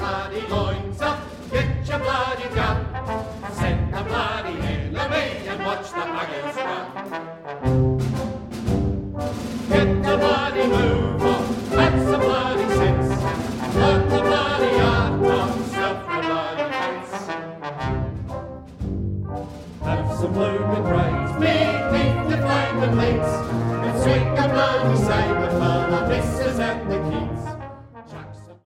bloody loins up, get your bloody gun. Send the bloody enemy and watch the buggers run. Get the bloody move on, that's the bloody sense. Work the bloody art on self-the bloody fence. Have some blooming brains, beneath the flame and links, and swing a bloody sabre for the missus and the king.